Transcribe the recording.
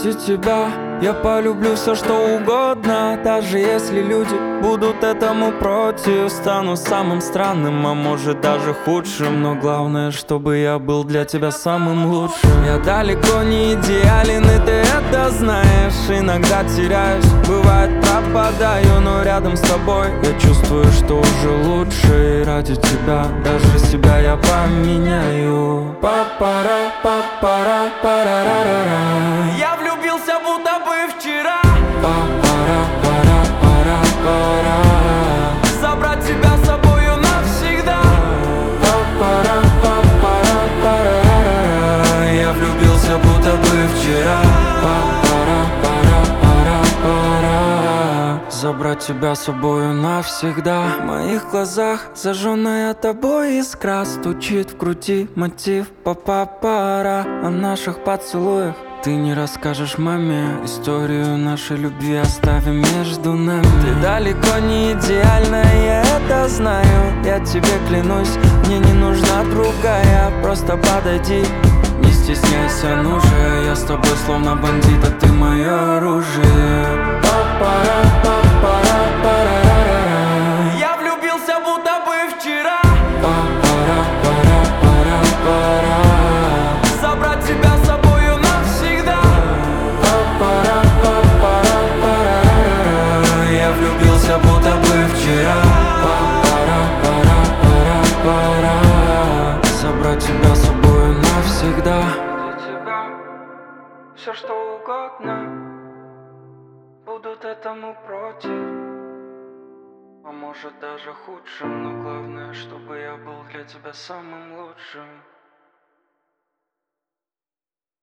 Ради тебя я полюблю все, что угодно. Даже если люди будут этому против. Стану самым странным, а может даже худшим. Но главное, чтобы я был для тебя самым лучшим. Я далеко не идеален, и ты это знаешь. Иногда теряюсь, бывает пропадаю, но рядом с тобой я чувствую, что уже лучше. И ради тебя даже себя я поменяю. Папара, папара, парарара. Я влюбился будто бы вчера. Папара, пара, пара, пара. Забрать тебя с собою навсегда. Папара, папара, парарара. Я влюбился будто бы вчера. Папара, пара, пара, пара. Забрать тебя с собою навсегда. В моих глазах зажженная тобой искра. Стучит в груди мотив папа-пара. О наших поцелуях ты не расскажешь маме. Историю нашей любви оставим между нами. Ты далеко не идеальная, я это знаю. Я тебе клянусь, мне не нужна другая. Просто подойди, не стесняйся, ну же. Я с тобой словно бандит, а ты мое оружие. Папара, папара, парарара. Я влюбился будто бы вчера. Папара, пара, пара, пара. Забрать тебя с собою навсегда. Папара, папара, парарара. Я влюбился будто бы вчера. Папара, пара, пара, пара. Забрать тебя с собою навсегда. Ради тебя все что угодно. Будут этому против, а может даже худшим. Но главное, чтобы я был для тебя самым лучшим.